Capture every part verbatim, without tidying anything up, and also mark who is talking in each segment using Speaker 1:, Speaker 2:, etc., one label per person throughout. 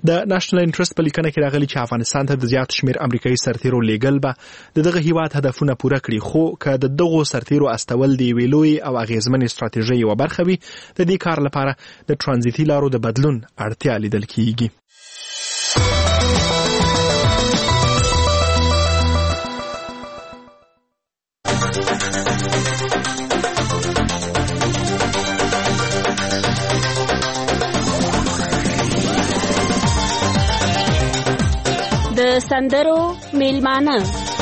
Speaker 1: د نېشنل انټرست په لیکنه کې راغلي چې افغانستان ته د زیات شمیر امریکایي سرتیرو لیږل به د دغه هیواد هدفونه پوره کړي، خو که د دغو سرتیرو استول د یوې لویې او اغیزمنې ستراتیژۍ یوه برخه وي، د دې کار لپاره د ترانزیتي لارو د بدلون اړتیا لیدل کیږي.
Speaker 2: د سندرو میلمانه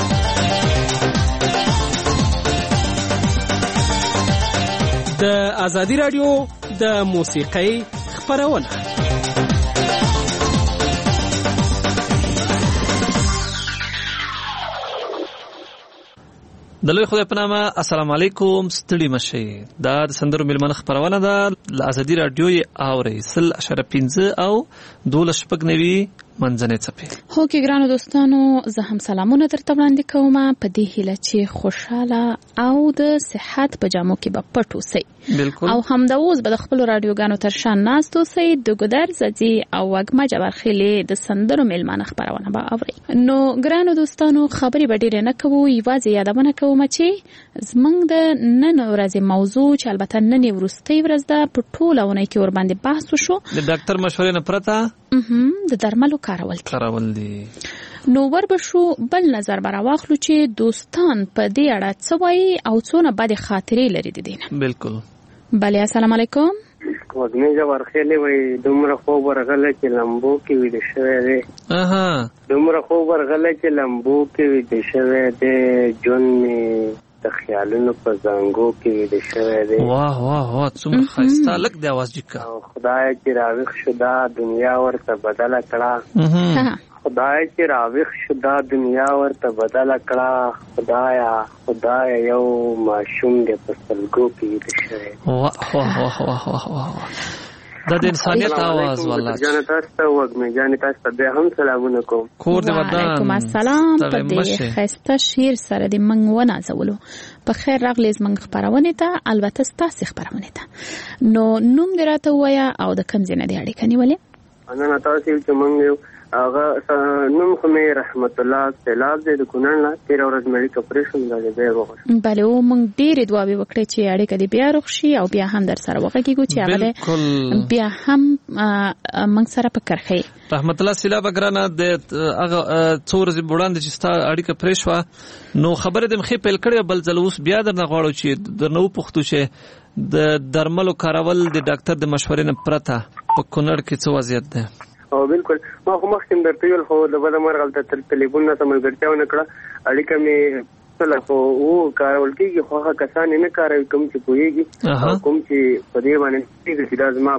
Speaker 3: د ازادي رادیو د موسیقۍ خپرونه. د لوی خدای په نامه السلام علیکم، ستړي مشئ. دا د سندرو میلمانه خپرونه ده، له ازادي رادیو یې اورئ سل اشاره پنځه او دولس شپږ نوي منځنۍ څپې.
Speaker 4: هو کې ګرانو دوستانو، زه هم سلامونه درته وړاندې کوم په دې هیله چې خوشاله او د صحت په جامو کې به پټ اوسئ.
Speaker 3: بالکل.
Speaker 4: او همدا اوس به د خپلو راډیوګانو تر شا ناست اوسئ، د ګودر زدي او وږمه جبرخیلې د سندرو میلمانه خپرونه به اورئ. نو ګرانو دوستانو، خبرې به ډېرې نه کوو، یوازې یادونه کوم چې زموږ د نن ورځې موضوع چې البته نن یې وروستۍ ورځ ده، په ټوله اونۍ کې ورباندې بحث وشو.
Speaker 3: د ډاکټر مشورې نه پرته
Speaker 4: د درملو کارول دي.
Speaker 3: کارول دي.
Speaker 4: نو وربشو بل نظر برا واخلو چې دوستان په دې اړه څه وایي او څونه بد خاطرې لري د دې نه.
Speaker 3: بالکل.
Speaker 4: بله، السلام علیکم.
Speaker 5: وږمې جبرخیلې وایي دومره خوب ورغلی چې لمبو کې ویده شوی دی.
Speaker 3: اها.
Speaker 5: دومره خوب ورغلی چې لمبو کې ویده شوی دی، ژوند مې د خیالونو په زنګو کې ویده شوی دی.
Speaker 3: واه واه واه، څومره ښایسته. لږ د اواز جګ
Speaker 5: او خدای چې راویښ شو دا دنیا ورته بدله کړه، خدای چې راویښ شو دا دنیا ورته بدله کړه، خدایا خدایا یو ماشوم دې په سلګو کې ویده شوی.
Speaker 3: واه واه واه واه واه، دا د انسانیت आवाज والله.
Speaker 5: جان تاسو ته وږمې جان تاسو ته به هم سلامونه کوم.
Speaker 3: کور دې ودان.
Speaker 4: وعلیکم السلام. په دې خسته شیر سره دې منګ ونازولو. په خیر راغلی زمنګ خبرونه ته، البته ستاسو خبرونه ته. نو نوم دې راته وایا او د کوم ځای نه دې اړیکه نیولې؟
Speaker 5: انا نه تاسو چې مونږ هغه نوم خو مې رحمت الله سیلاب دې د کونړ نه تیر ورځ مې کپریشن غلې به وغوښتل.
Speaker 4: بله، او مونږ ډېرې دعاوې وکړې چې اړیکه دې بیا روغ شي او بیا هم در سره وغږیږو چې هغه بیا هم مونږ سره په کرخی.
Speaker 3: رحمت الله سیلاب ګرانه د هغه څو ورځې وړاندې چې ستا اړیکه پرې شوه، نو خبره دې مخې پیل کړې، بل ځل اوس بیا درنه غواړو چې درنه وپوښتو چې د درملو کارول د ډاکټر د مشورې نه پرته په کونړ کې څه وضعیت دی؟
Speaker 5: او بالکل ما خو مخکې درته ویل، خو د بده مرغه هلته ټلیفون نه ته ملګرتیا ونه کړه، اړیکه مې سله خو و کارول کېږي، خو هغه کسان یې نه کاروي کوم چې پوهېږي او کوم چې په دې باندې پوهېږي چې دا زما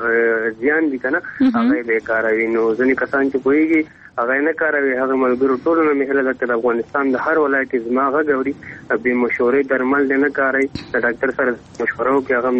Speaker 5: په زیان دي که نه، هغه یې به کاروي. نو ځینې کسان چې پوهېږي هغه نه کاروي. هغه ملګرو ټولو نه مې هیله ده چې د افغانستان د هر ولایت کې زما غږ اوري، بې مشورې درمل دې نه کاروي، د ډاکټر سره مشوره وکړي، هغه هم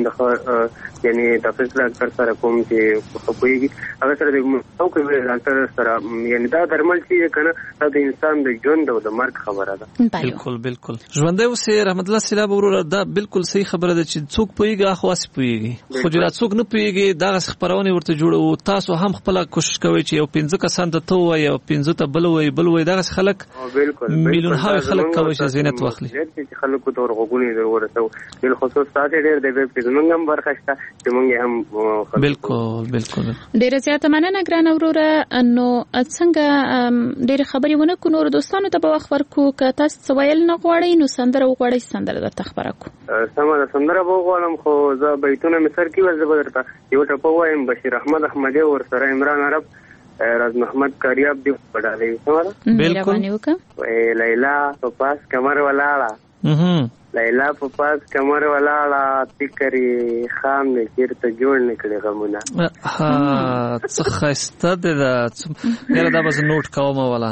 Speaker 5: د یعنې د فیس ډاکټر سره کوم چې پوهېږي هغه سره د مشوره وکړي ډاکټر سره. یعنې دا درمل چې که نه دا د انسان د ژوند او د مرګ خبره ده.
Speaker 3: بالکل بالکل. ژوندی اوسې رحمت الله سیلاب وروره، دا بالکل صحیح خبره ده چې څوک پوهېږي هغه خو هسې پوهېږي، خو چې دا څوک نه پوهېږي دغسې خپرونې ورته جوړوو. تاسو هم خپله کوشش کوئ چې یو پنځه کسان ته ته ووایي او پنځه ته بل ووایي بل ووایي، دغسې خلک میلیونهاوې خلک کوئ چې زینت واخلي.
Speaker 5: چې خلکو ته ورغوږونه در ورسوو، بالخصوص تاسې ډېر د ویب کې زموږ هم برخه شته چې موږ یې هم.
Speaker 3: بالکل بالکل.
Speaker 4: ډېره زیاته مننه ګرانه وروره. نو څنګه ډېرې خبرې ونه کړو، نورو دوستانو ته به وخت ورکړو. که تاسو څه ویل نه غواړئ نو سندره وغواړئ، سندره درته خپره کړو.
Speaker 5: سمه ده، سندره به وغواړم، خو زه بیتونه مې سر کې ول، زه به درته یو ټپه ووایم. بشیر احمد احمدی ورسره عمران عرب راز محمد کاریاب دی وډالې.
Speaker 4: بالکل.
Speaker 5: لیلا په پاس کمر ولاړه، لیلا په پاس کمر ولاړه، فکرې خام نه چیرته جوړ نه کړي غمونه.
Speaker 3: ها څه ښایسته دی دا. یاره دا به زه نوټ کوم والا.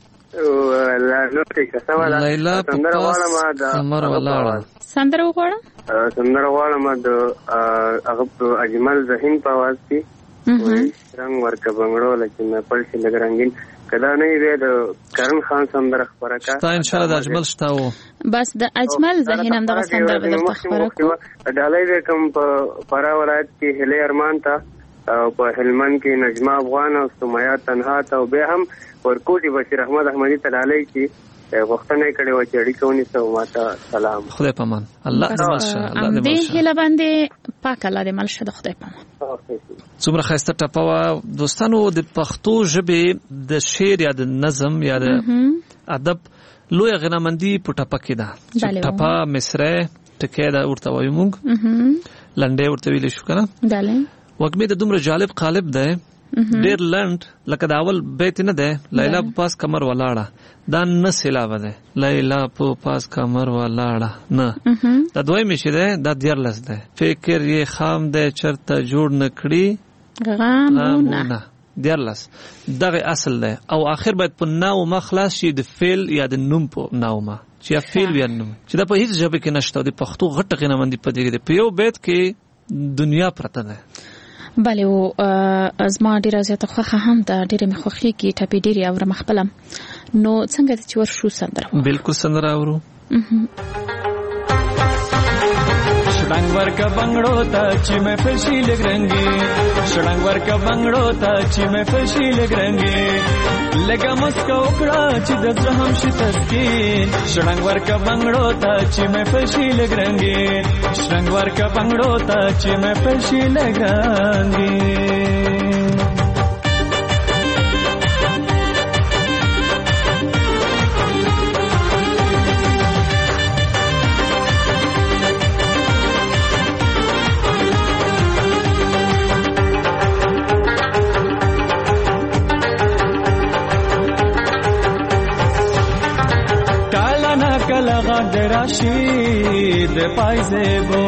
Speaker 3: لیلا په پاس کمر ولاړه.
Speaker 4: سندره وغواړم.
Speaker 5: سندره غواړم د هغه اجمل ذهین په آواز کې، رنګ ورکه بنګړو لکه مې پړ شي لږ رنګین. کدا نه وي د کرن خان سندره خبره کا
Speaker 3: ستا ان شاء الله د اجمل شتا و
Speaker 4: بس د اجمل ذهین هم دغه سندره به درته خبره کوم.
Speaker 5: ډالۍ به کوم په پارا ولایت کې هلي ارمان ته او په هلمند کې نجمه افغان او سمیه تنها او به هم ورکوټي بشیر احمد احمدي تلالي چې وختونه کړي و چې اړیکه ونیسو. ماته سلام.
Speaker 3: خدای پامان. الله دې ماشه. الله دې
Speaker 4: ماشه. دې هله باندې پاک الله دې ملشه د خدای پامان.
Speaker 3: څومره خسته ټاپوا دوستانو د پښتو ژبې د شعر یا د نظم یا د ادب لوی غنامندي په ټاپه کې ده. ټاپه مصره ټکي دا ورته وایو موږ. لنډه ورته ویل شو کنه. داله. وګمې د دومره جالب قالب ده. ډیر لند لکه دا اول بیت نه ده. لیلا په پاس کمر ولاړه دا نه سیلاب ده. لیلا په پاس کمر ولاړه نه. دا دوی مشه ده. دا دیارلس ده. فکر یې خام ده چرته جوړ نکړي غمونه. دیارلس دغه اصل ده. او اخر باید په ناو مخلاص شي د فعل یا د نوم په ناو ما چې یا فعل یا نوم چې دا په هیڅ ژبه کې نشته. د پښتو غټه غنمندي په دې کې په یو بیت کې دنیا پرته ده.
Speaker 4: بله او ازما ډیره زیاته خوخه هم دا ډیره مخوخي کی ټاپی ډیره او مخبلم نو څنګه چې ورشو سندره
Speaker 3: بالکل سندره اورو.
Speaker 6: شړنګ ورکا بنگړو ته چې مې فشي لګرنګي شړنګ ورکا بنگړو ته چې مې فشي لګرنګي لګا مسکو کړه چې د زهم شي تسکین شړنګ ورکا بنگړو ته چې مې فشي لګرنګي شړنګ ورکا بنگړو ته چې مې فشي لګرنګي راشید پایزبو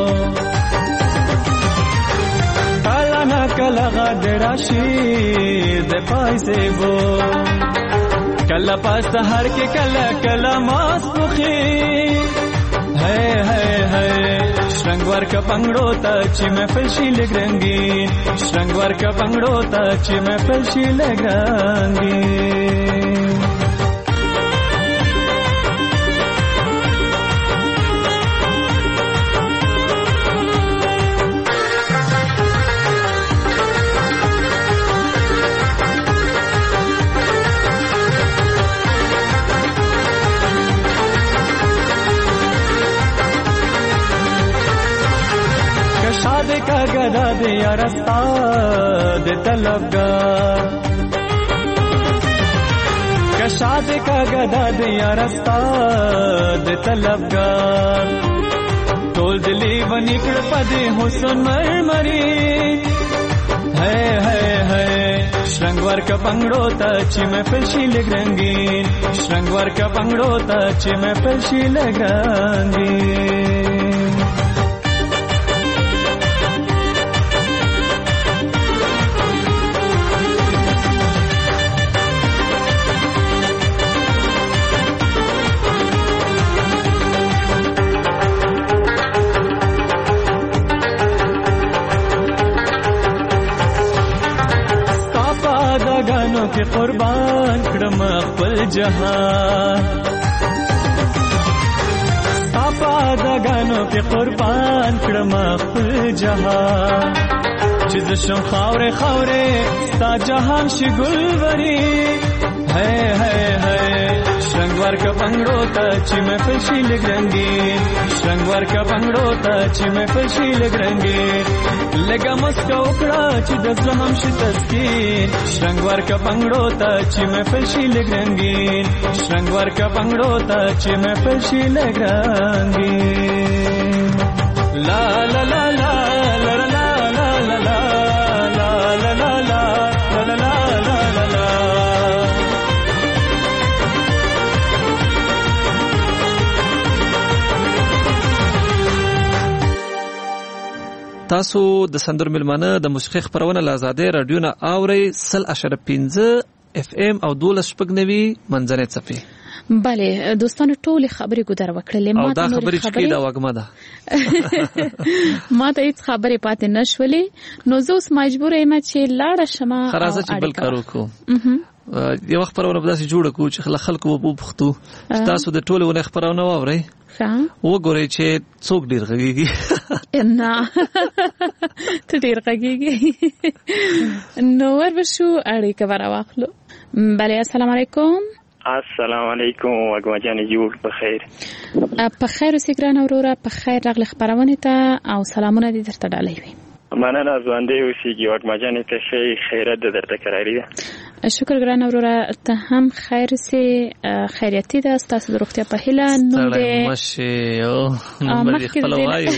Speaker 6: کلا نا کلا غد راشید پایزبو کلا پاس هر کې کلا کلا ماس بخي ہے ہے ہے شرنګ ورکا پنګړو ته چې مې فلشي لګرنګي شرنګ ورکا پنګړو ته چې مې فلشي لګرنګي का गदा दे रस्ता दे तलबगार कशाद का गदा दे रस्ता दे तलबगार टोल दिली बनिकड़ पदे हुसन मरमरी है है है श्रृंगवर का पंगड़ो ची में फलशी लगरंगी श्रृंगवर का पंगड़ो ची में फलशी लगरंगी के कुर्बान कड़म खपल जहां पापा दगानों के कुर्बान कड़म खपल जहां चीज शम खावरे खावरे ता जहां शिगुलवरी है है है श्रृंगवर का पंगड़ो ची में फलशी लगरंगी श्रृंगवर का पंगड़ो ची में फलशी लगरंगी लगा मस्का उकड़ा ची दस हम शितस्कीन श्रृंगवर का पंगड़ो ची में फलशी लगरंगी श्रृंगवर का पंगड़ो ची में फलशी लगरंगी ला ला ला ला ला ला ला ला ला ला ला ला ला ला ला ला
Speaker 3: تاسو د سندر ملمانه د موسیقي خبرونه لازاده رادیو نه اوري سل اشاره پنځه اف ام او دولس شپږ نوي منځنه چپی.
Speaker 4: بله دوستانو ټول خبرې ګذر وکړلې
Speaker 3: ما ته خبرې چې دا وګما ده
Speaker 4: ما ته هیڅ خبرې پاتې نشولې نو زه اوس مجبور یم چې لاړ شم
Speaker 3: خلاص چې بل کارو کو یو خبرونه به داسې جوړ کو چې خلک وو پختو تاسو د ټولو نه خبرونه واوري
Speaker 4: ها
Speaker 3: وګورئ چې څوک ډیر غږیږي
Speaker 4: نه ته ډیر غږیږي. نو ورشو اړیکه ورواخلو. بله السلام علیکم.
Speaker 7: السلام علیکم وګما جان جوړ په خیر.
Speaker 4: په خیر اوسې ګران وروره، په خیر راغلی خبرونه ته او سلامونه دې درته ډالۍ وي.
Speaker 7: مننه ژوندې اوسېږي وګما جان ته شي خیرت درته کراري ده.
Speaker 4: شکر ګران وروره، ته هم خیر سي خیریتي ده ستاسو د روغتیا په هیله. نو دې
Speaker 3: مشه او نمبر خپل وایو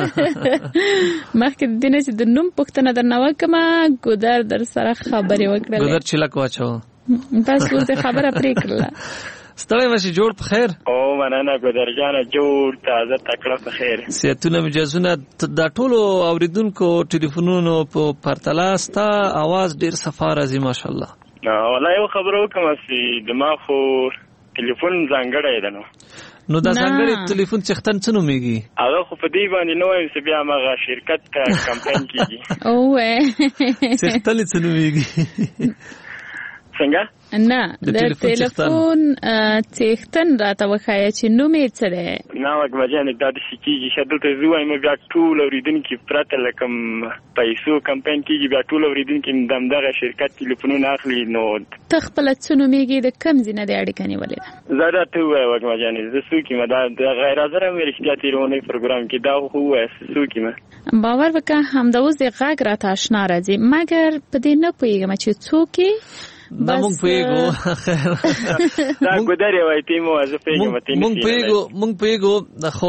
Speaker 4: مخکې د دې چې د نوم پوښتنه درنه وکړم ګودر در سره خبرې وکړلې.
Speaker 3: ګودر چلک واچو
Speaker 4: بس اوس خبره پرې کړله.
Speaker 3: ستړی مشه جوړ په خیر.
Speaker 7: او مننه ګودر جان جوړ تازه تکړه په خیر.
Speaker 3: سیاتونه مجازونه د ټولو اوریدونکو ټلیفونونو په پرتله ستا आवाज ډیر صفا راځي ماشاءالله.
Speaker 7: والله یو خبرو کوم چې دماغ خو ټلیفون ځانګړی ده. نو
Speaker 3: نو دا ځانګړی ټلیفون څختن څه نومېږي؟
Speaker 7: هغه خو په دې باندې نو وایم چې بیا هغه شرکت کمپاین کیږي.
Speaker 4: اوه
Speaker 3: څختل څه نومېږي؟
Speaker 7: څنګه؟
Speaker 4: نه د ټلیفون څښتن راته وخایې چې نوم یې څه دی؟
Speaker 7: نه وګما جان دا د شکیږي شدل ته زوای مې بیا ټول اوریدونکو پرته لکم پیسو کمپاین کیږي بیا ټول اوریدونکو دمدغه شرکت ټلیفونونه اخلي. نو
Speaker 4: ته خپل څه نومېږي د کم ځینه د اړیکې نیولې ده؟
Speaker 7: زه دا ته وای وګما جان زه سوکې ما دا غیر حاضر مې رښتیا تیرونه پروګرام کې دا خو وای سوکې ما
Speaker 4: باور وکړه همدا اوس د غږ راته آشنا راځي مګر په دې نه پوهېږم چې څوک
Speaker 3: دا مونږ پیګو
Speaker 7: دا ګودر وای تیمو از پیګو مته
Speaker 3: مونږ پیګو مونږ پیګو خو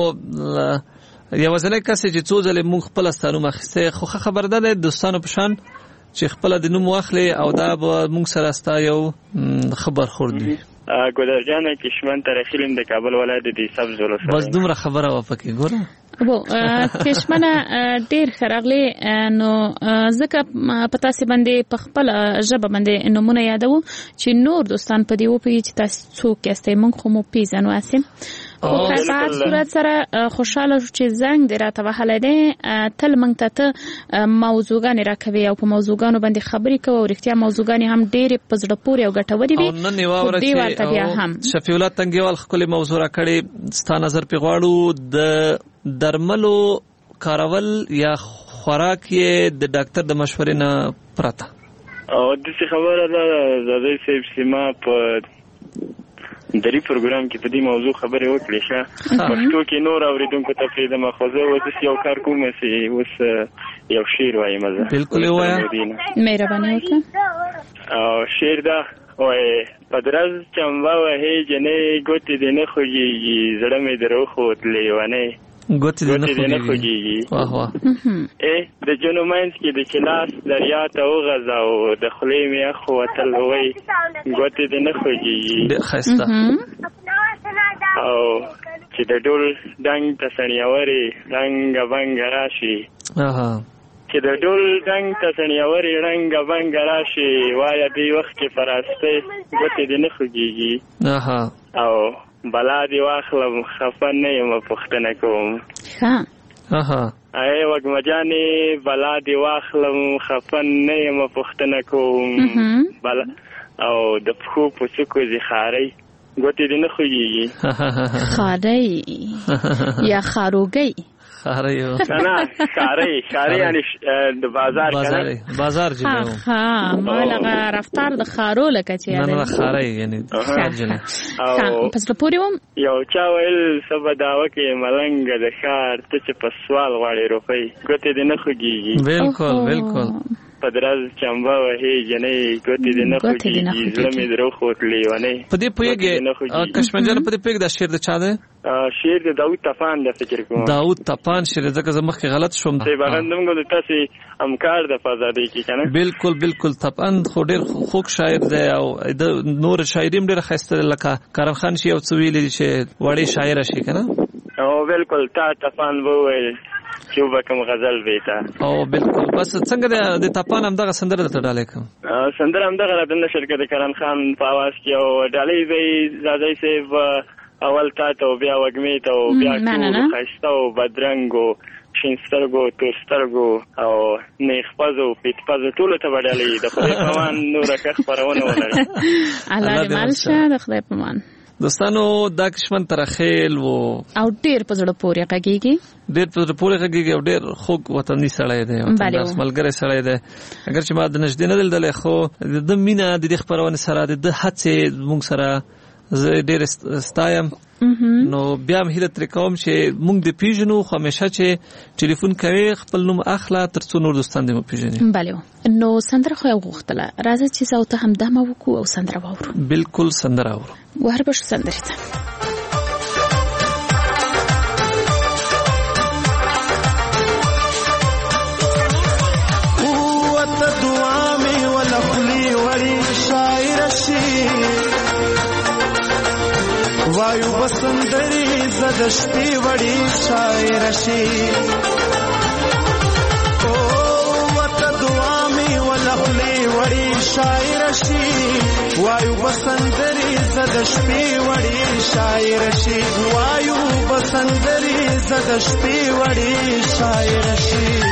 Speaker 3: یو ځلې کسې چې څو ځلې مونږ خپل ستانو مخسته خو خبر ده د دوستانو په شان چې خپل د نوم واخلي او دا مونږ سره ستا یو خبر خوردي.
Speaker 7: ګودر جان کشمن ترخیلم د کابل ولایت د سبز ولسوالۍ.
Speaker 3: بس دومره خبره وپکې ګوره
Speaker 4: وو کشمنه ډیر خراغلی. نو ځکه په تاسو باندې په خپل ژبه باندې نمونه یادو چې نور دوستان په دی او په چې تاسو څوک یاستئ مونږ خو مو پیژنو اسیم. خو په هر صورت سره خوشاله شو چې زنګ دی راته وهلی دی. تل مونږ ته موضوعګانې راکوي او په موضوعګانو باندې خبرې کوو او رښتیا موضوعګانې هم ډېرې په زړه پورې او ګټورې وي.
Speaker 3: او نن یې واوره چې شفیع الله تنګیوال ښکلې موضوع راکړې ستا نظر پرې غواړو د درملو کارول یا خوراک یې د ډاکټر د مشورې نه پرته.
Speaker 7: او داسې خبره ده زادی صاحب چې ما په دری پروګرام کې په دې موضوع خبرې وکړې شه پښتو کې نور اوریدونکو ته پرېږدم خو زه اوس یو کار کوم چې اوس یو شعر وایم. زه
Speaker 3: بالکل وایم
Speaker 4: مهرباني وکړه.
Speaker 7: او شعر دا وای پدرز چموا وهې جنې ګوتې دې نه خوږېږي زړه مې درو خوت لیوانې
Speaker 3: ګوتې دې نه خوږېږي. واه واه
Speaker 7: ای د جنو مینځ کې د چلاس دریا ته وغځاو د خولې مې اخو وتل وای ګوتې دې نه خوږېږي.
Speaker 3: ښایسته
Speaker 7: او چې د ډول ډنګ ته سړیاورې رنګ بنګ راشي چې د ډول ډنګ ته سړیاورې رنګ بنګ راشي وایه دې وخت کې فراسته ګوتې دې نه خوږېږي. او بلا دی واخلم خفه نه یم پوښتنه کوم.
Speaker 4: ها
Speaker 3: اها
Speaker 7: ای وګما جانې بلا دی واخلم خفه نه یم پوښتنه کوم. بلا او د پښو په څوکو زی خاري ګوتې دې نه خوږېږي.
Speaker 4: خاري یا خاروګي
Speaker 3: خاري
Speaker 7: نه خاري خاري یعنی د بازار کنه
Speaker 3: بازار جنو
Speaker 4: ها ما لغه رفتار د خارو لکه چې
Speaker 3: نه نه خاري یعنی خارجنه.
Speaker 4: او پس پوریوم
Speaker 7: یو چا ویل سبا داوه کې ملنګ د ښار ته چې په سوال غواړي روپۍ ګوتې دې نه خوږېږي.
Speaker 3: بالکل بالکل
Speaker 7: پدراز چمبا وهې جنې ګوتې دې نه خوږېږي زړه مې درو خوت لیوانې.
Speaker 3: په دې پوهېږې کشمنجان په دې پوهېږې دا شعر د چا دی؟
Speaker 7: شعر د داود طفان د فکر کوم.
Speaker 3: داود طفان شعر ځکه زه مخکې غلط شوم.
Speaker 7: دی بغند موږ د تاسې همکار د فضادۍ کې کنه.
Speaker 3: بالکل بالکل طفان خو ډېر خوږ شاعر دی او د نور شاعري هم ډېره ښایسته ده لکه کرم خان شي او څه ویلي چې وړې شاعره شي کنه.
Speaker 7: او بالکل تا طفان وویل چې وبکم غزل بیتا. او
Speaker 3: بالکل بس څنګه د طفان هم دغه سندره درته ډالۍ کوم.
Speaker 7: سندره هم دغه راته نشر کړه د کرم خان په اواز کې او ډالۍ به زادی صاحب اول تا ته بیا وګمې ته بیا ټول ښایسته او بدرنګ او شین سترګو تور سترګو او نیخ پزو پیت پزو ټولو ته ډالۍ د خدای په امان نور که خبرونه ولري.
Speaker 4: الله دې مال شه د خدای په امان.
Speaker 3: دوستانو دا کشمن ترخیل و
Speaker 4: او ډیر په زړه پورې غږیږي
Speaker 3: ډیر په زړه پورې غږیږي او ډیر خوږ وطني سړی دی او تاسو ملګری سړی دی اگر چې ما د نږدې نه دلدل خو د مینا د دې خبرونه سره د هڅې موږ سره زه ډیر ستایم نو بیا هم هیله تر کوم چې موږ د پیژنو خو همیشه چې ټلیفون کوي خپل نوم اخلا تر څو نور دوستان دې مو پیژني.
Speaker 4: بله نو سندره خو غوښتله راځي چې زه ته هم دمه وکړو او سندره واورو.
Speaker 3: بالکل سندره واورو.
Speaker 4: وهر بشو سندره ته
Speaker 6: قوت دعا می ولا خلی وری شاعر شي وایو بسندری زد شپی وړي شاعر شي او وت دعا می ولخلی وړي شاعر شي وایو بسندری زد شپی وړي شاعر شي وایو بسندری زد شپی وړي شاعر شي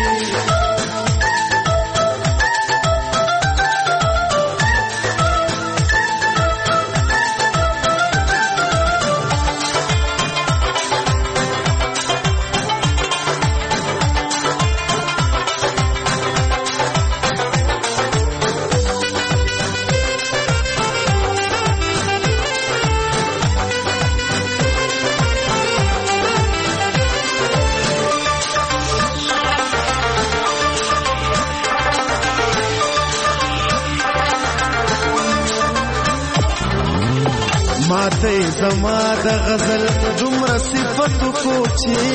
Speaker 6: ماته زما د غزل دومره صفت کوچی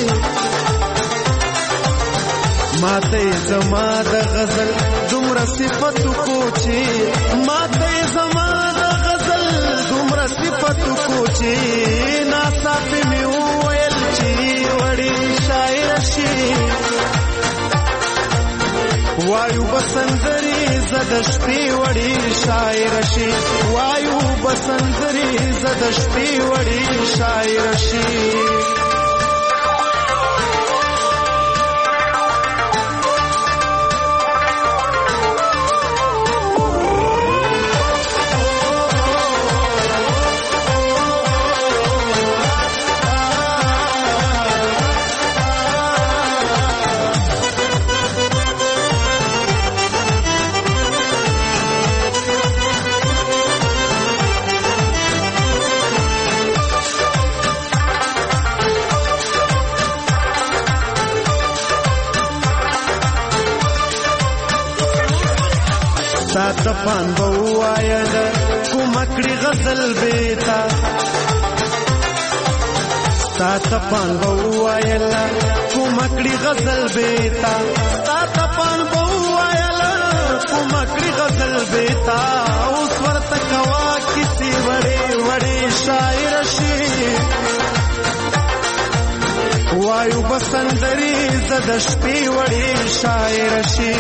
Speaker 6: ماته زما د غزل دومره صفت کوچی ماته زما د غزل دومره صفت کوچی ناصاف می ویل چی وړي شاعر شي وایو بسندری زد شپی وړي شاعر شي وایو بسندری زد شپی وړي شاعر شي تپان بوایا د کومکړي غزل بیتا تا تپان بوایا د کومکړي غزل بیتا تا تپان بوایا د کومکړي غزل بیتا اوس ورته کوا کسی وړي وړي شاعر شي وایو بسندری زد شپی وړي شاعر شي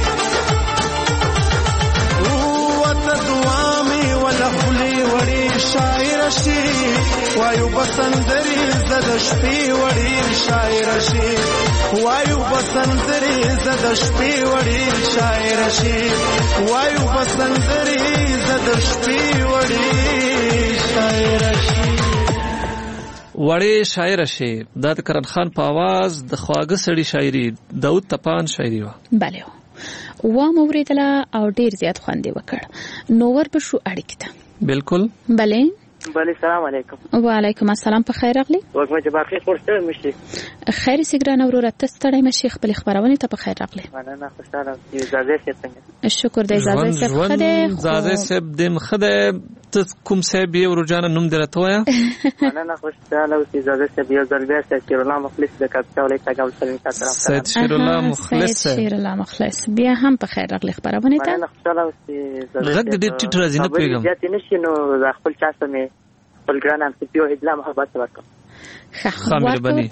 Speaker 6: دعا می ولا خلی وړي شاعر شي وایو بسندری زد شپی وړي شاعر شي وایو بسندری زد شپی وړي شاعر شي وایو بسندری زد شپی وړي شاعر شي
Speaker 3: وړي شاعر شي د کرن خان په आवाज د خواږه سړي شاعري داود تپان شاعري و.
Speaker 4: بله و موریدله او ډیر زیات خواندې وکړ نو ور به شو اړیکې ته.
Speaker 3: بالکل.
Speaker 4: بله
Speaker 5: بله سلام علیکم.
Speaker 4: وعلیکم السلام په خیر راغلی.
Speaker 5: وګورئ چې باقي خورسته مشي
Speaker 4: خیر سیګران وروره تاسو ته مشي خپل خبرونه ته په خیر راغلی.
Speaker 5: مننه خوشاله یم. اجازه څنګه
Speaker 4: شکر د اجازه څخه خده
Speaker 3: اجازه سب دم خده ته کوم صاحب یو رجانه نوم درته وایا.
Speaker 5: مننه خوشاله او اجازه سب یو ځل بیا شیر الله مخلص د کاپټاولې تاګل سلام تاسو.
Speaker 3: سید شیر الله مخلص.
Speaker 4: شیر الله مخلص بیا هم په خیر راغلی خبرونه ته.
Speaker 5: مننه خوشاله او اجازه
Speaker 3: غږ دې ټیټ راځي نه پیغام.
Speaker 5: بیا چې نشي نو خپل چاسه مې خپل ګران هم په یو هدلا محبت ورکړم.
Speaker 3: خامل بني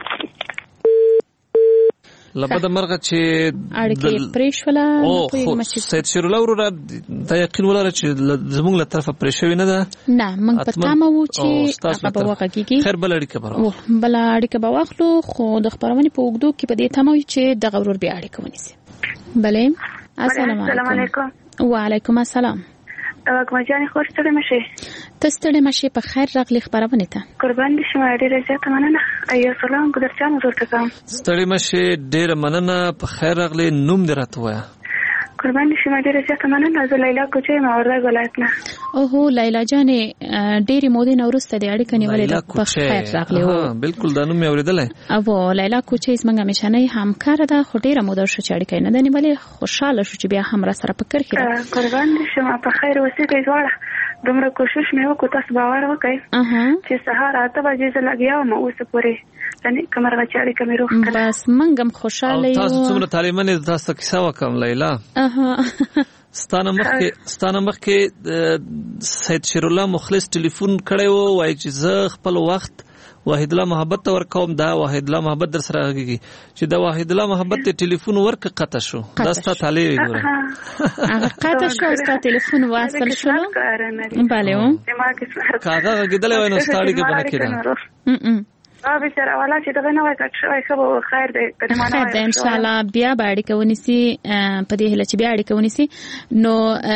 Speaker 3: لبد مرغه چې
Speaker 4: اړیکې پرېښوله
Speaker 3: په مچ سید شیر الله ورو د یقین ولر چې زموږ له طرفه پرېښوي نه ده.
Speaker 4: نه موږ په تمه وو چې هغه به وغږیږي.
Speaker 3: خیر بل اړیکه برابر
Speaker 4: بل اړیکه به واخلو خو د خبرونه په وګدو کې په دې تمه وي چې د غورور بیا اړیکه ونیسي. بله السلام علیکم. وعلیکم السلام.
Speaker 8: واګمجان خو ستړي مشه
Speaker 4: ته ستړي مشه په خیر راغلی خبرونه ته
Speaker 8: قربان دي شم ډیره زیاته مننه ایا سلام ګدرچان ورته کوم
Speaker 3: ستړي مشه ډیره مننه په خیر راغلی نوم درته وایا
Speaker 8: قربان دي شم ډیره زیاته مننه زه لیلا کوچي ما ورته ولایت نه
Speaker 4: اوه لیلا جانې ډېری مودې نورسته د اړیکې نیولې په خیر راغلی
Speaker 3: ها بالکل دا نوم اوریدلې
Speaker 4: او لیلا کوچي څنګه مشانه همکار ده خو ډیره موده شو چې اړیکې نه ده نیولې خوشاله شو چې بیا هم را سره پکر کړه
Speaker 8: قربان دي شم په خیر اوسې ځوړه دومره کوشش مې وکړ تاسو باور وکړئ چې سهار اته بجې زه لګیا وم اوس پورې ځنې کمرغه چاړي کمې روح کړه
Speaker 4: بس منګم خوشاله یو
Speaker 3: تاسو څومره تعلیمونه تاسو کیسه وکم لیلا
Speaker 4: اها
Speaker 3: ستانه مخکې ستانه مخکې سید شیر الله مخلص ټلیفون کړی وو وای چې زه خپل وخت واحد الله محبت ور کوم دا واحد الله محبت در سره غږیږي چې دا واحد الله محبت ته ټلیفون ورک قطع شو دا ستا تعالی ګوره
Speaker 4: هغه قطع شو ستا ټلیفون واصل شو bale و
Speaker 3: کاغه غږیدل وای نو ستاړي کې بنه کړه
Speaker 8: ا به سره والا چې دغه نه وای کټ شوی خو خیر دی کله
Speaker 4: خیر دی ان شاء الله بیا باندې کوونی سي په دې هله چې بیا اړ کوونی سي نو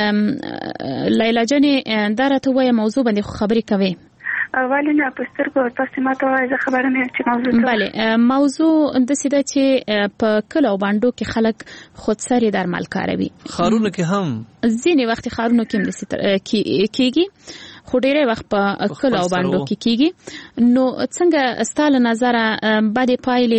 Speaker 4: لیلا جانې درته وای موضوع باندې خبرې کوي
Speaker 8: اولینه پستر کو تاسو ماته وای زه خبره نه چې موضوع
Speaker 4: bale موضوع د سیده چې په کلو باندې کې خلک خودسری درمل کاروي
Speaker 3: خارونه کې هم
Speaker 4: ځینې وخت خارونه کې هم کیږي خو ډیره وخت په کلو باندې کې کیږي نو څنګه ستاسو نظر باندې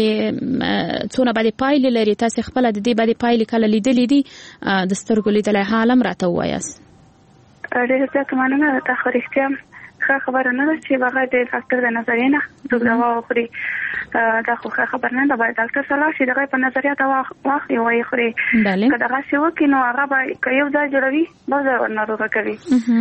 Speaker 4: پایلې څونه باندې پایلې لري تاسو خپل د دې باندې پایلې کله لیدلې دي د سترګو لیدلې حالم راته وایاست
Speaker 8: ډیره ځکه مننه تا خو رښتیا ښه خبره نه ده چې هغه د ډاکټر د نظریه نه د دوا خوري دا خو ښه خبر نه ده باید ډاکټر سره شي دغه په نظریه دا واخلي وایي خوري که دغه څه وکړي نو هغه به یو ځای جوړوي بل ځای ناروغه کوي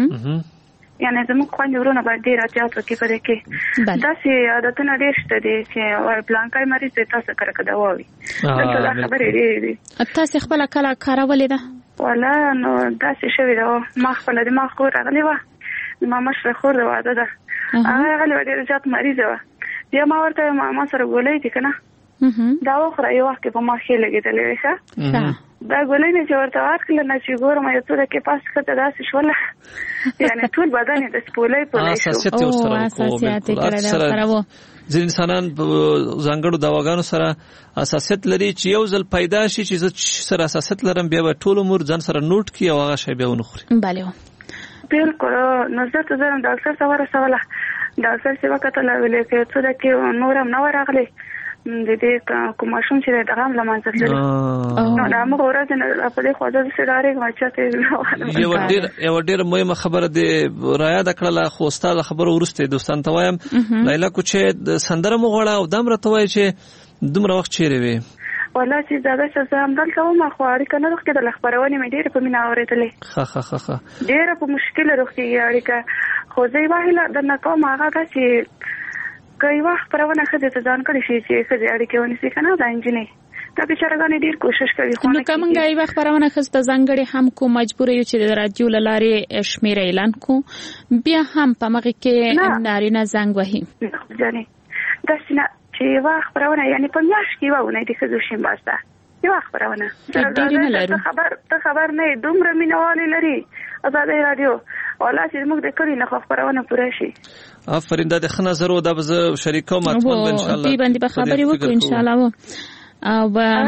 Speaker 8: یعنی زموږ خویندې ورونه باید ډېر احتیاط وکړي په دې کې داسې عادتونه ډېر شته دي چې پلانکی مریض دی تاسو کره که دوا وي دلته دا خبرې ډېرې دي
Speaker 4: تاسې خپله کله کارولې ده
Speaker 8: والا نو داسې شوې ده ما خپله دماغ کور راغلې وه ما مشره خور ده واده ده هغه راغلې وه ډېره زیات مریضه وه بیا ما ورته ما سره ګولۍ دي که نه دا وخوره یو وخت کې په ما ښې لګېدلې وې ښه دا ګولۍ نه چې ورته ورکړله نه چې ګورم یو څو دقیقې پاس ښځه داسې شوله یعنې ټول بدن یې د سپولۍ پولی شو
Speaker 3: حساسیت یې ورسره
Speaker 4: حساسیت یې کړی دی ورسره و
Speaker 3: ځینې انسانان په ځانګړو دواګانو سره حساسیت لري چې یو ځل پیدا شي چې زه سره حساسیت لرم بیا به ټول عمر ځان سره نوټ کړي او هغه شی بیا ونه خوري
Speaker 8: بله بالکل نو زه ته زه ډاکټر ته ورسوله ډاکټر چې وکتله ویلې چې څو دقیقې نور هم نه ورغلی د دې کوم ماشوم چې دغه هم لمانځه لري نو دا موږ ورته نه په دې خو د سړارې غواچته
Speaker 3: یو ډیر یو ډیر مهمه خبره دی رایا د کړه خو استاد خبره ورسته دوستان ته وایم لیلا کوچه سندره مغوړه او دم راته وای چې دومره وخت چیرې وي
Speaker 8: ولا چې زړه څه هم دلته ما خو اړیکه نه وخت د خبرونه مې ډېر په مینا اورېدلې
Speaker 3: ها ها ها ها
Speaker 8: ډېر په مشکل وروختي اړیکه خو زه واهله د نکوم هغه چې کوي وخت پرونه خدای ته ځان کړی شي چې خدای اړیکه ونیسي کنه دا انجینې دا بیچارهګان ډیر کوشش کوي خو
Speaker 4: نو کومه یو وخت پرونه خسته ځانګړي هم کو مجبور یو چې د رادیو لاره شمیر اعلان کو بیا هم په مغه کې نارینه زنګ وهي
Speaker 8: ځنه دا څنګه چې وخت پرونه یعنی په میاش کې وونه دي خزو شیم باسته یو وخت پرونه ته خبر ته خبر نه دومره مینوالي لري ازادي رادیو ولا چې موږ د کړي نه خو پرونه پوره شي
Speaker 3: آفرین دا د خنه زرو د بز شریکوم اتمن ان شاء الله
Speaker 4: دې باندې به خبرې وکړو ان شاء الله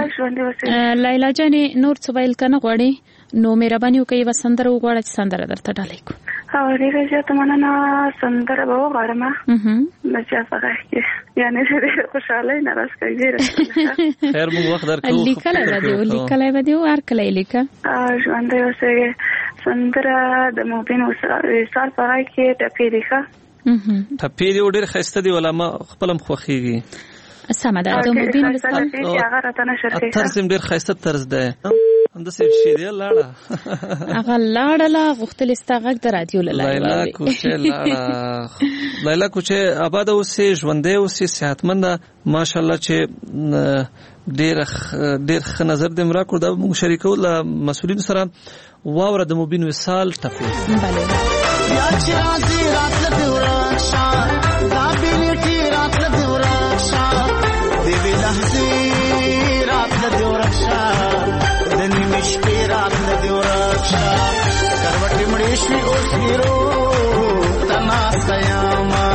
Speaker 4: او لیلا جانې نور څه ویل کنه غواړي نو مهرباني وکړئ و سندره وغواړئ چې سندره درته ډالۍ کو
Speaker 8: او ډیره زیاته مننه سندره به وغواړم د چا څخه یعنی ډیره خوشاله نه راس کوي ډیره
Speaker 3: خیر موږ وخت درکو
Speaker 4: لیکلای به دی لیکلای به دی هر کله لیکه
Speaker 8: ژوند دی اوسه سندره د موبین وسال پای کې ټپې دی ښه
Speaker 3: ټپې دی ډېر خسته دی ولا ما خپلم خوخيږي
Speaker 4: سم ده د موبین وسال
Speaker 8: هغه راته نشر کوي
Speaker 3: طرز ډېر خسته طرز ده هم د څه شي دی لاړه
Speaker 4: هغه لاړه لا غختل استغاق د رادیو لاله
Speaker 3: لیلا کوچه لاړه لیلا کوچه آباد اوسې ژوندې اوسې صحتمند ماشاءالله چې ډېر ډېر ښه نظر دې مرا کړ دا موږ شریکو له مسؤلین سره واوره د موبین وصال ټپې
Speaker 4: بله
Speaker 9: یا چې راځي راتله دې ورشه دا بینټي راتله دې ورشه دې وی لحظې راتله دې ورشه د نیمه شپې راتله دې ورشه کروټې مړې شوي اوس ګیرو تناسته یاما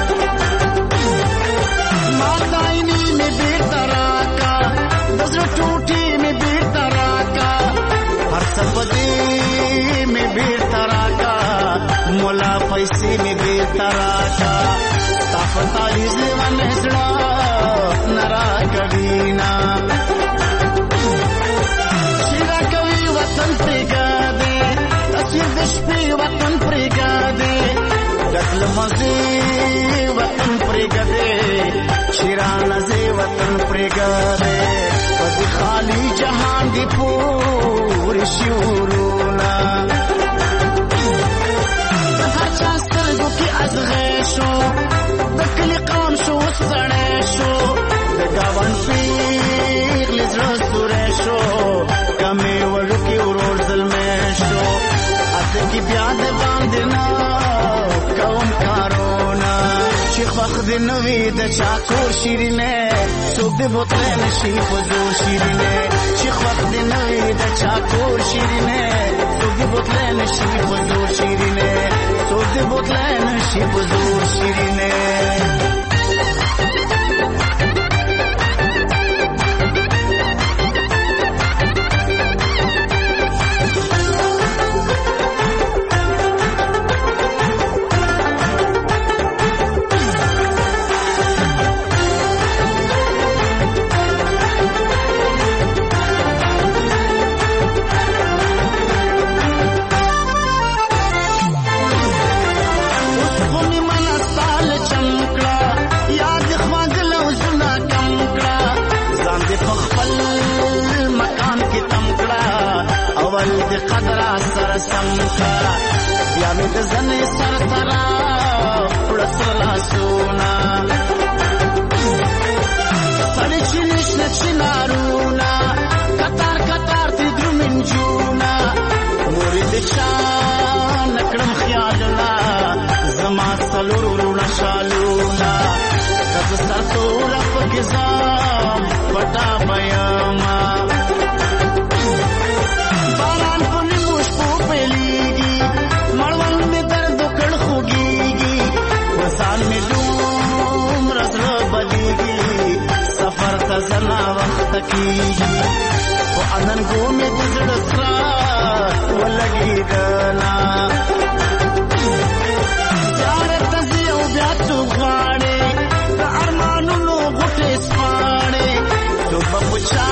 Speaker 9: مالدایني مې بیرته راکا د زړه ټوټې مې بیرته راکا هر څه په دې مې بیرته راکا مولا پیسې مې بیرته راکا ستا په تعویذ مې زړه نه راکوینه چې راکوي وطن پرېږه دې تصویر د شپې وطن پرېږه دې ډک له مزې وطن پرېږه دې چې رانځې وطن پرېږه دې په دې خالي جهان دې پورې شي ورونه د هر چا سترګو کې ازغی شو د کلي قام شو اوس سړی شو د ګاونډ پیغلې زړه سوری شو کمې وړوکې ورور زلمی شو اته کې بیا د باندې نه کوم کارونه چې خوښ دې نه وي د چا کور شیرینې څوک دې بوتلی نه شي په زور شیرینې چې خوښ دې نه وي د چا کور شیرینې څوک دې بوتلی نه شي په زور شیرینې څوک دې بوتلی نه شي په زور شیرینې سمکا بیا می د زنې سر ترا پړسر لاسونا سړی چې نشنه چنارونا کتار کتار تی درومنجونا مورې د چا نکړم خیالنا زما څلورونه شالونا کز سر توره پکې ځم پټا بیاما زنا وخت کیږي او انن ګومې د زړه سره ولګېدلا زیارت ته او بیا تو غواړې د ارمانونو غوټې سپاړې تو په پچا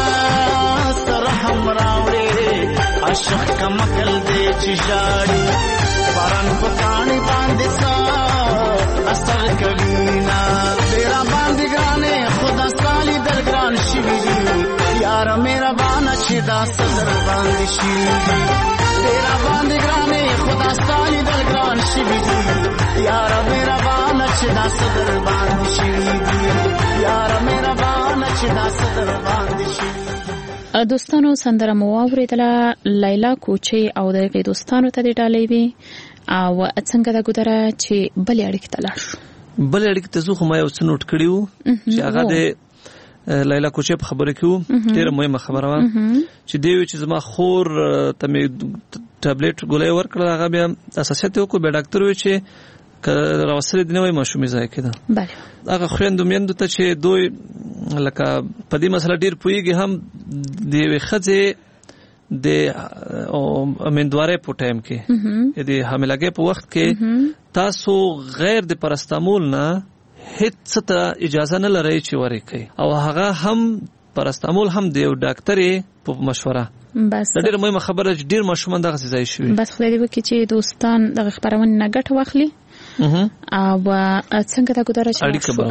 Speaker 9: سره هم راوړې عاشق کمکل دې چې ژاړې باران په کاڼي باندې سا اثر کوینا تیرا باندې ګرانې خدا سالی در ګران شوي دي یار مهربانه چې دا صدر باندې شي تیرا باندې ګرانې خدا سالی در ګران شوي دي یار مهربانه چې دا صدر باندې شي یار مهربانه چې دا صدر باندې شي
Speaker 4: دوستانو سندره مو واوریدله لیلا کوچي او د دوستانو ته د ډالۍ وي او څنګه دا ګذره چې بلې اړیکې ته لاړ شو
Speaker 3: بلې اړیکې ته زه خو ما یو څه نوټ کړي وو چې هغه د لیلا کوچي په خبره کې وو ډېره مهمه خبره وه چې دی وی چې زما خور ته مې ټابلیټ ګولۍ ورکړه هغه بیا اساسیت یې وکړو بیا ډاکټر وی چې راوصلې دې نه وای ماشومې ځای کېده
Speaker 4: بله
Speaker 3: هغه خویندو میندو ته چې دوی لکه په دې مسله ډېر پوهېږي هم د یوې ښځې د امیندوارۍ په ټایم کې د حاملګۍ په وخت کې تاسو غیر د پرستامول نه هیڅ ته اجازه نه لرئ چې ورکړئ او هغه هم پرستامول هم د یو ډاکټر په مشوره
Speaker 4: بس
Speaker 3: دا ډېره مهمه خبره چې ډېر ماشومان دغسې ځای شوي
Speaker 4: بس خدای دې وکړي چې دوستان دغه خپرونې نه ګټه واخلي او څنګه دا ګذره چې
Speaker 3: اړیکه به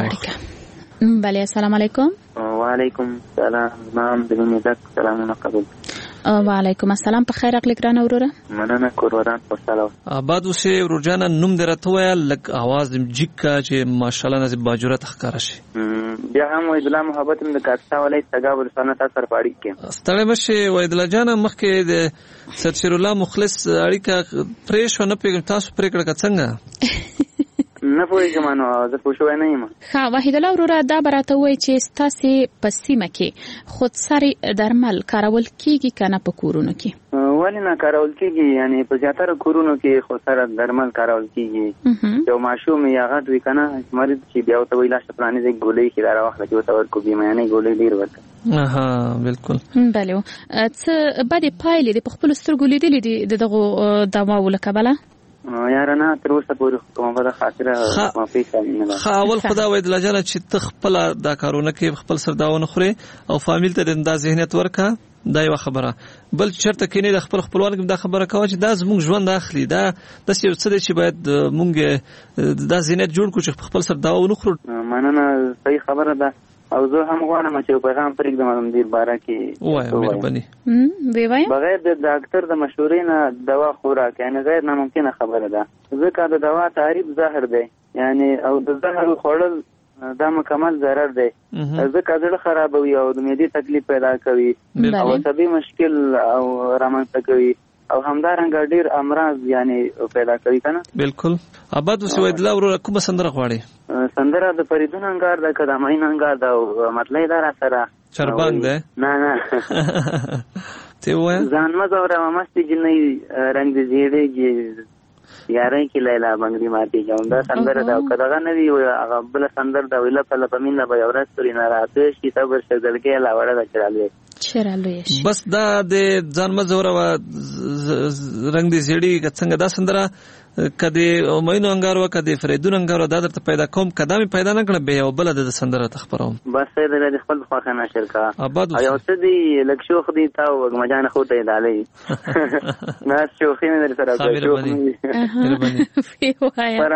Speaker 4: بله السلام علیکم
Speaker 10: وعلیکم السلام نام د مینې ډک سلامونه قبول
Speaker 4: وعلیکم السلام په خیر اغلی ګرانه وروره
Speaker 10: مننه کورودان خوشاله
Speaker 3: آباد اوسې ورور جانه نوم دې راته ووایه لږ اواز دې جګ کړه چې ماشاءالله نه باجرته ښکاره شي
Speaker 10: بیا هم وحیدالله محبت هم د کاکستا ولایت تګاب ولسوالۍ تاسو سره په اړیکه کې
Speaker 3: ستړی مه شئ وحیدالله جانه مخکې د سید شیرالله مخلص اړیکه پرې شوه نه پوهېږم تاسو پرې کړه که څنګه
Speaker 10: نه پوهېږم نو زه پوه شوی نه یم
Speaker 4: ښه وحیدالله وروره دا به راته ووایي چې ستاسې په سیمه کې خودسري درمل کارول کېږي که نه په کورونو کې
Speaker 10: ولې نه کارول کېږي؟ یعنی په زیاتره کورونو کې خو سره درمل کارول کېږي. یو ماشوم یا غټ وي که نه مریض چې بیا ورته وایي لاشه پلانې ځای ګولۍ چې دا راواخله چې ورته ورکړو بیمایانۍ ګولۍ ډېر ورکړه.
Speaker 3: اها بالکل.
Speaker 4: بله څه بدې پایلې دې په خپلو سترګو لیدلې دي د دغو دواو له کبله؟
Speaker 10: یاره نه تر اوسه پورې کومه بده خاطره ما پیښه نه ده.
Speaker 3: ښه اول خو دا وایي د لجانه چې ته خپله دا کارونه کوې خپل سر دا ونه خورې او فامیل ته دا ذهنیت ورکړه. دا یو خبره. بل چرته کې نه د خپل خپلوان کې دا خبره کوي چې دا زموږ ژوند اخلي. دا د یو څه دی چې باید مونږ دا ذهنیت جوړ کړو چې خپل سر دا ونه خورو.
Speaker 10: مننه صحیح خبره ده او زه هم غواړم چې پیغام پرېږدم د دې باره کې.
Speaker 3: وایه مهرباني.
Speaker 4: وی وایه
Speaker 10: بغیر د ډاکټر د مشورې نه دوا خوراک یعنی غیر ناممکنه خبره ده. ځکه د دوا تعریف زهر دی یعنی او د زهر خوړل دا مکمل ضرر دی. ځکه زړه خرابوي او د معدې تکلیف پیدا کوي او عصبي مشکل او رامنځته کوي او همدارنګه ډیر امراض یعنی پیدا کوي کنه.
Speaker 3: بالکل. آباد اوسې وای دلا ورو کومه سندره غواړي؟
Speaker 10: سندره د فریدون انګار د کدامین انګار دا مطلب دا را سره
Speaker 3: چربانګ ده؟
Speaker 10: نه نه
Speaker 3: ته وای
Speaker 10: ځان مزه او مستی جنې رنگ دې زیړې یارای کی لیلا بنگری ماتی جاوم دا سندر دا کداغه ندی هغه بل سندر دا ویلا په لپمین به اورس پرې نه راته شي تبر شګل کې لا وړه چرالوي
Speaker 4: چرالوي
Speaker 3: بس دا د ځان مزور و رنگ دې زیړی څنګه دا سندره کدی مینو انګارو کدی فریدون انګارو دا درته پیدا کوم کدامي پیدا نه کړ به یو بل د سندره تخبروم
Speaker 10: بس دې د خپل خوښه نشر کا
Speaker 3: آباد
Speaker 10: او څه دی لکشو خدي تا وګمجان خو ته دالې نه شوخي مې در سره
Speaker 3: مهرباني
Speaker 10: پر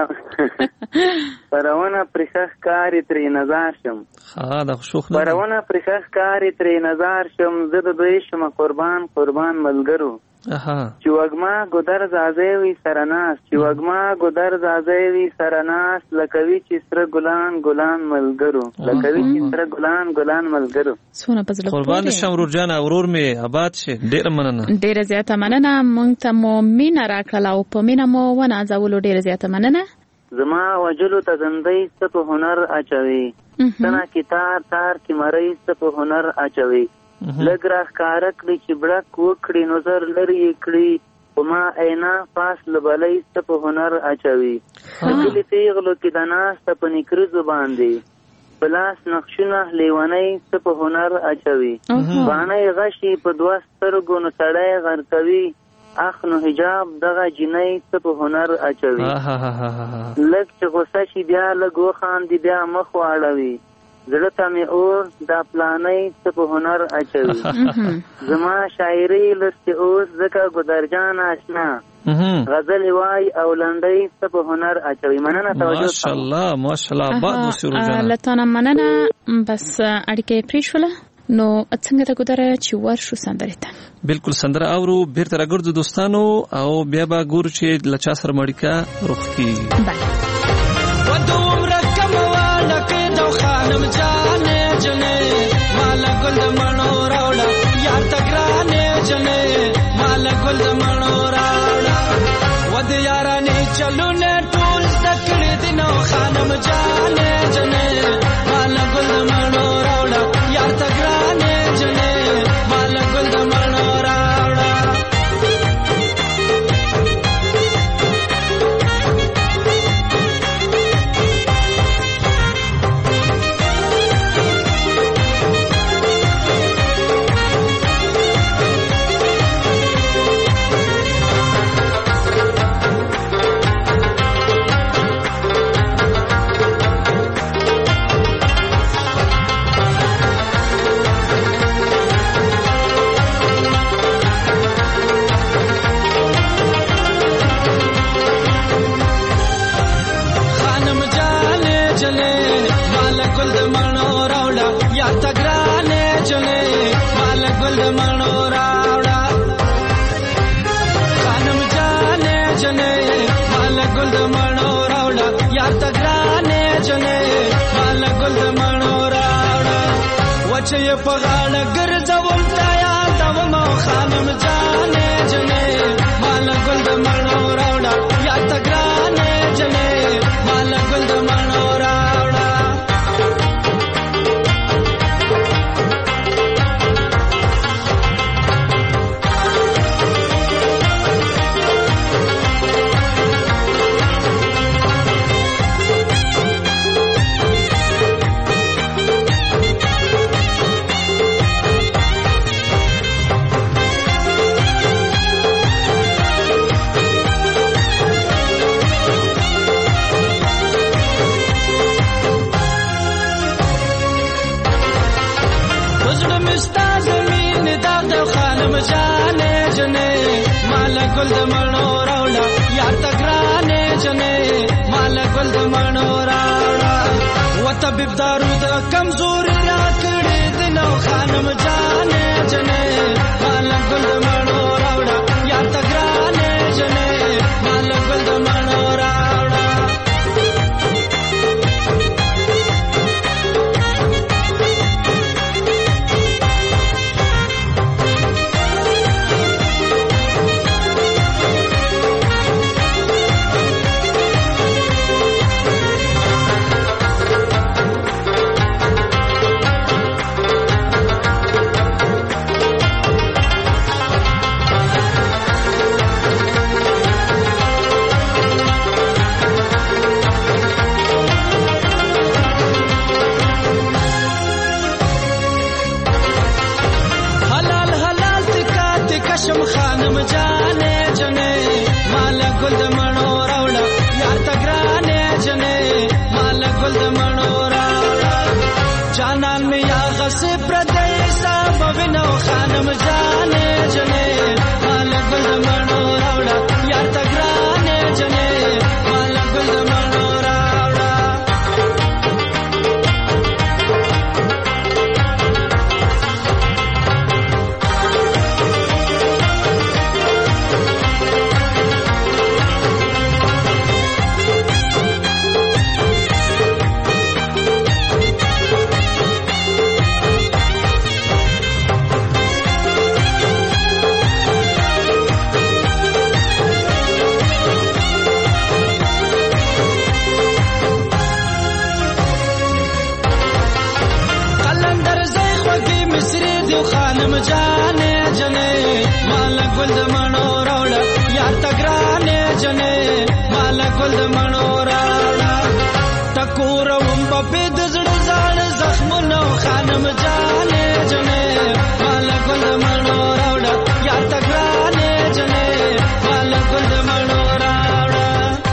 Speaker 10: پرونه پرخخ کاری ترې نظر شم
Speaker 3: ها دا شوخ نه
Speaker 10: پرونه پرخخ کاری ترې نظر شم زه د دوی شم قربان قربان ملګرو
Speaker 3: اها
Speaker 10: چې وګما ګودر زازې وي سرناس چې وګما ګودر زازې وي سرناس لکوي چې سره ګلان ګلان ملګرو لکوي چې سره ګلان ګلان ملګرو
Speaker 4: سونه پزله
Speaker 3: قربان شم ورور جان اورور می آباد شه ډیر مننه
Speaker 4: ډیر زیاته مننه مونږ ته مو مینا راکړه او په مینا مو ونه ازولو ډیر زیاته مننه
Speaker 10: زما وجلو ته زندې ست په هنر اچوي سنا کتاب تار کی مری ست په هنر اچوي لګ راخ کارکړي چې بړک وکړي نظر لري کړي وما اینا فاصل بلای ست په هنر اچوي کلی تیغلو کې د ناس په نکر زبان دی بلاس نقشونه لیوانای ست په هنر اچوي باندې غشي په دوه سترګو نو سړی غر کوي اخنو حجاب دغه جنۍ ست په هنر اچوي لګ چې غوسه شي بیا لګ وخان دی بیا مخ واړوي زړه ته مې اور دا پلانې څه په هنر اچوي زما شاعري لسته اوس ځکه ګدرجان آشنا غزل وای او لنډۍ څه په هنر اچوي. مننه توجه
Speaker 3: ماشاءالله ماشاءالله بعد وسرو جان
Speaker 4: لته مننه بس اړیکې پریښوله نو څنګه ته ګدره چې ورشو سندره ته
Speaker 3: بالکل سندره اورو بیرته راګرځو دوستانو او بیا به ګور چې لچا سره مړیکا رخ کی
Speaker 6: بله ودوم رقم والا کې دو خانم جانې جنې مال ګل د مڼو راوړه یا تګرانې جنې مال ګل د مڼو راوړه ود یارانې چلو نه ټول تکړه دي نو خانم جانې جنې مال ګل د مڼو راوړه یا تګرانې جنې مال ګل د مڼو راوړه چې په غاړه ګرځوم تا یادوم مو خانم جانې جنې مال ګل د مڼو راوړه یا تګرانې جنې مال ګل د مڼو راوړه
Speaker 9: ګل د مڼو راوړه یار ته ګرانې جنې مال ګل د مڼو راوړه و طبيب دارو د کمزوري را کړې د نو خانم جانې جنې مال ګل د مڼو راوړه یار ته ګرانې جنې مال ګل د مڼو راوړه شم خانم جانې جنې مال ګل د مڼو راوړه یار ته ګرانې جنې مال ګل د مڼو راوړه جانان مې یا غسه پردې صاحب وینو خانم جانې جنې مال ګل د مڼو راوړه یار ته ګرانې جنې مال ګل د مڼو راوړه خانم جانې جنې مال ګل د مڼو راوړه یار ته ګرانې جنې مال ګل د مڼو راوړه ټکور وم په د زړه زړه زخمونو خانم جانې جنې مال ګل د مڼو راوړه یار ته ګرانې جنې مال ګل د مڼو راوړه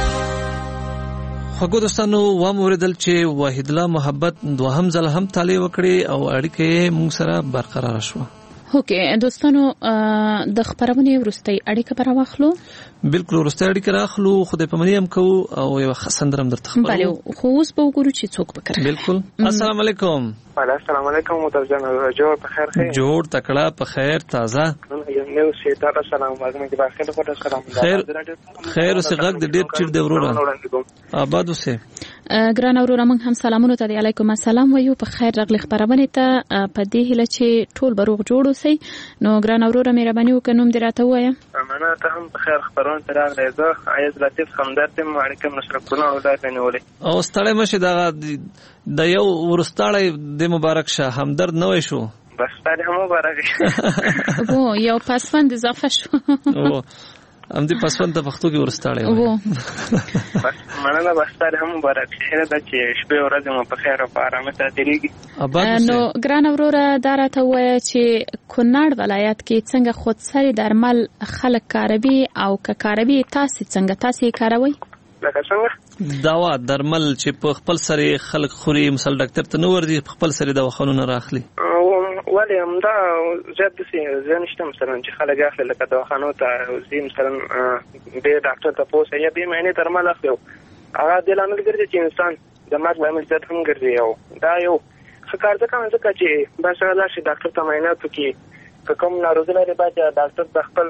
Speaker 3: خو دوستانو و موردل چې وحید الله محبت دوهم ځل هم تالی وکړي او اړیکې موږ سره برقرار شو.
Speaker 4: اوکې دوستانو د خبرونه ورستۍ اړیکه پر واخلو.
Speaker 3: بالکل ورستۍ اړیکه راخلو خدای په منیم کو او یو خسندرم درته خبرو.
Speaker 4: بله خو اوس به وګورو چې څوک بکره.
Speaker 3: بالکل. السلام علیکم.
Speaker 5: وعلیکم السلام علیکم مترجم جوړ په خیر خیر.
Speaker 3: جوړ تکړه په خیر تازه.
Speaker 5: یو شی تاسو سلام واګم کې باخله کوټه سلام.
Speaker 3: خیر خیر اوسه غږ د ډېر چیر دی وروره. آباد اوسه.
Speaker 4: ګران اورونه موږ هم سلامونه ته علیکم السلام وایو په خیر راغلی خبرونه ته په دې هله چې ټول بروغ جوړ اوسئ نو ګران اورونه مهرباني وکړئ نوم دې راته ووایه.
Speaker 5: مننه ته هم په خیر خبرونه ته راغلی زه عايز لطیف همدرد یم علیکم نشرکونه اولاد نیولې
Speaker 3: او ستړی مشه دا د یو ورستاړی د مبارک شه همدرد نه وای شو
Speaker 5: بس ستړی هم مبارک
Speaker 4: وو یو پسوند اضافه شو
Speaker 3: ام دې پسوند د پښتو کې ورستاړی
Speaker 4: وو
Speaker 5: بس مننه بس ستړی هم مبارک شه دا چې شپه ورځ مو په خیر او په آرامه ته تیریږي.
Speaker 4: نو ګران اوروره دا راته وایه چې کونړ ولایت کې څنګه خودسری درمل خلک کاروي او که کاروي تاسو څنګه تاسو کاروي؟
Speaker 5: لکه څنګه
Speaker 3: دوا درمل چې په خپل سره خلک خوري مثلا ډاکټر ته نو ورځي خپل سره دواخانونه راخلي
Speaker 5: ولی هم دا زیات دسي ځنشته مثلا چې خلک اخلي لکه دواخانو ته زی مثلا به ډاکټر ته پوسه یا به معنی درمل اخلي هغه د لامل ګرځي چې انسان دماغ باندې ځت هم ګرځي او دا یو ښکار ځکه ځکه چې بس هغه شي ډاکټر ته معاینات کوي کوم ناروغي لري باید ډاکټر د خپل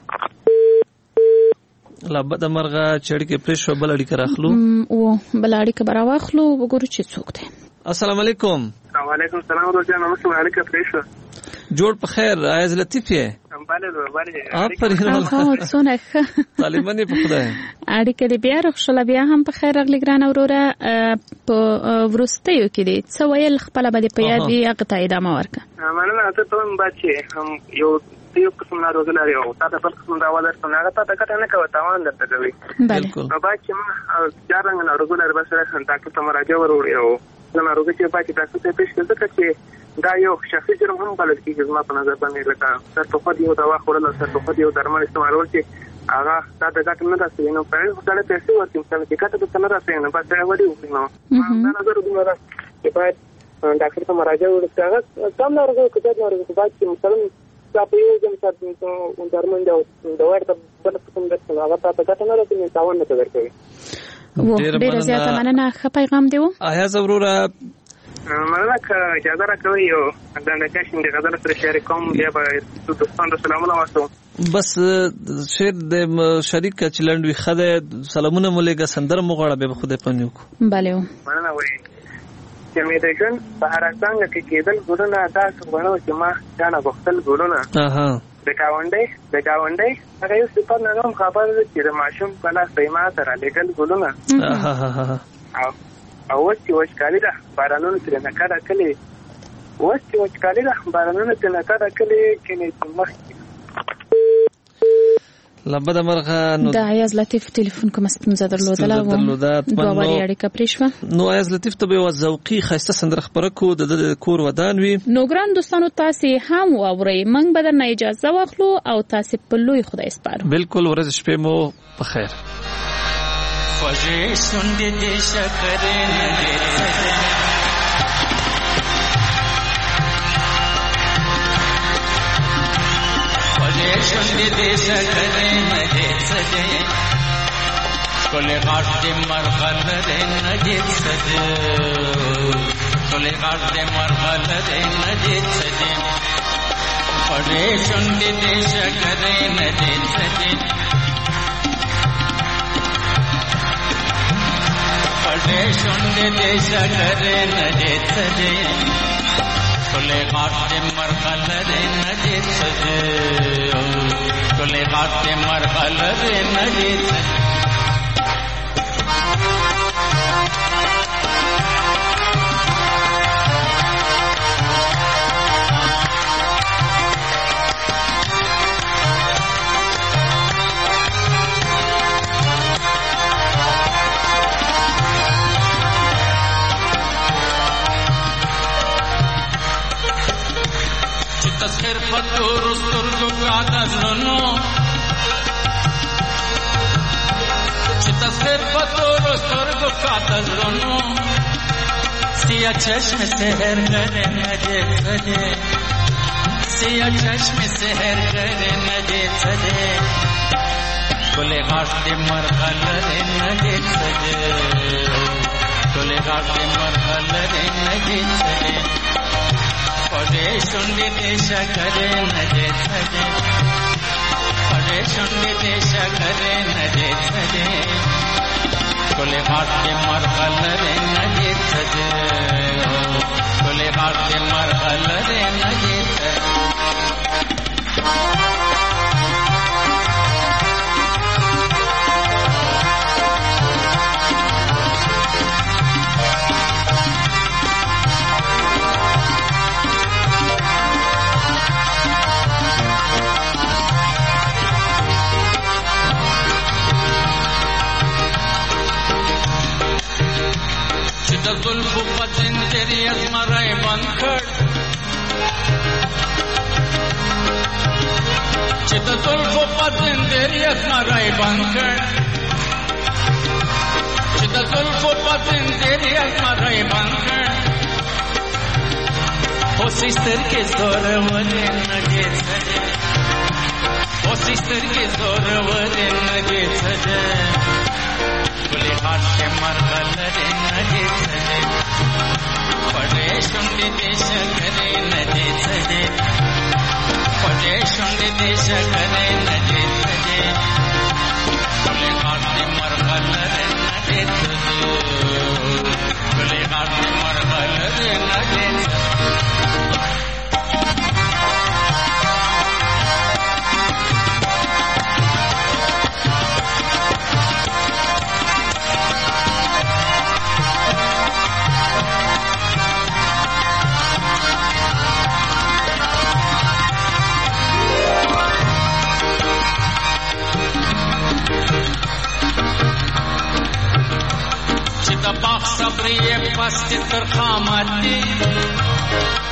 Speaker 3: لا بد مرغه چړکی پرې شو بل اړیکه راخلو
Speaker 4: او بل اړیکه برا واخلو وګورو چې څوک دی.
Speaker 3: السلام علیکم.
Speaker 5: وعلیکم السلام ورحمۃ اللہ وبرکاتہ. پرې شو
Speaker 3: جوړ په خیر عايز لطیف یې
Speaker 5: بله بله
Speaker 3: آفرین
Speaker 4: الله څونه ښه
Speaker 3: طالبان په خدای
Speaker 4: اړیکه دې بیا رخصله بیا هم په خیر راغلی ګران اوروره په ورستیو کې دې څه ویل خپل باندې په یاد یې هغه ته ادامه ورکړه.
Speaker 5: مننه ته ته بچي هم یو یو قسم ناروغي لري او تاسو بل قسم دا ولر څنګه هغه ته کته نه کوي تاوان درته کوي.
Speaker 3: بالکل
Speaker 5: نو باچي ما ځارنګ ناروغي لري بس راځه ډاکټر ته مراجعه وروړي او ناروغي چې باچي ډاکټر ته پیښ کړه چې دا یو شخصي جرم هم بلل کېږي زما په نظر باندې لکه سرطوفت یو دوا خوړل او سرطوفت یو درمل استعمالول چې هغه دا د ګټه نه راسي نو په هغه ډول پیسې ورکړي مثلا چې ګټه ته نه راسي نو بس دا وړي وکړي نو دا نظر دومره چې باید ډاکټر ته مراجعه وکړي هغه کم ناروغي کده ناروغي باید چې مثلا تا په یو ځم چې درمند او د ورته بل څه کوم درته هغه تا ته ګټه نه راځي تاوان نه کوي.
Speaker 4: و ډیر زیاته مننه. ښه پیغام دی.
Speaker 3: آیا زوروره
Speaker 5: مننه که اجازه راکوي او د نکاشین د غزل سره شریک کوم بیا به دوستانو سلامونه واسو.
Speaker 3: بس شیر د شریک چلند وی خده سلامونه مولګه سندر مغړه به خدای پنیو کو.
Speaker 4: bale
Speaker 5: مننه وای چې مې د جن په هر څنګه کې کېدل ګورونه تاسو غواړم چې ما ځان غوښتل ګورونه
Speaker 3: اها
Speaker 5: د گاونډي د گاونډي هغه یو څه نه نوم خبر چې د ماشوم په لاس پیما سره لګل ګولونه
Speaker 3: اها
Speaker 5: او او چې وښکالي ده بارانونو تر نه کړه کلی و چې وښکالي ده بارانونو تر نه کړه کلی کې نه مخ
Speaker 3: لبد مرغه نو
Speaker 4: د عیاز لطیف ټلیفون کوم ستونزه درلودله و دوه اړیکه پریشوه.
Speaker 3: نو عیاز لطیف ته به ذوقي خسته سندره خبره کو د کور ودان وی.
Speaker 4: نو ګران دوستانو تاسو هم واورئ موږ به درنه اجازه واخلو او تاسو په لوی خدای سپارو.
Speaker 3: بالکل ورځ شپه مو په خیر.
Speaker 9: خوږې شونډې دې شکرې نه دې شونډې دې شکرې نه دې سجې ټولې غاټ دې مرغل دې نه دې سجې ټولې غاټ دې مرغل دې نه دې سجې خوږې شونډې دې شکرې نه دې سجې خوږې شونډې دې شکرې نه دې سجې ټولې غاټ دې مرغل دې نه دې سجې ټولې غاټ دې مرغل دې نه دې سجې تسخیر پتور سترګو کا دزلونو چې تسخیر پتور سترګو کا دزلونو سیا چشم سحر کرے نجے سجے سیا چشم سحر کرے نجے سجے کولے غاټ دې مرغل دې نجے سجے کولے غاټ دې مرغل دې نجے سجے خوږې شونډې دې شکرې نه دې سجې خوږې شونډې دې شکرې نه دې سجې ټولې غاټ دې مرغل دې نه دې سجې ټولې غاټ دې مرغل دې نه دې سجې د زلفو په زنجیرې زمری بند کړ چې د زلفو په زنجیرې زمری بند کړ چې د زلفو په زنجیرې زمری بند کړ اوسې سترګې زورورې نه دې سجې اوسې سترګې زورورې نه دې سجې ټولې غاټ دې مرغل دې نه دې سجې خوږې شونډې دې شکرې نه دې سجې خوږې شونډې دې شکرې نه دې سجې ټولې غاټ دې مرغل دې نه دې سجې ټولې غاټ دې مرغل دې نه دې سجې باغ صبرې پستې تر خامات دي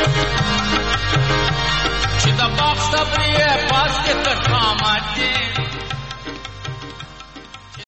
Speaker 9: چې د باغ صبرې پستې تر خامات دي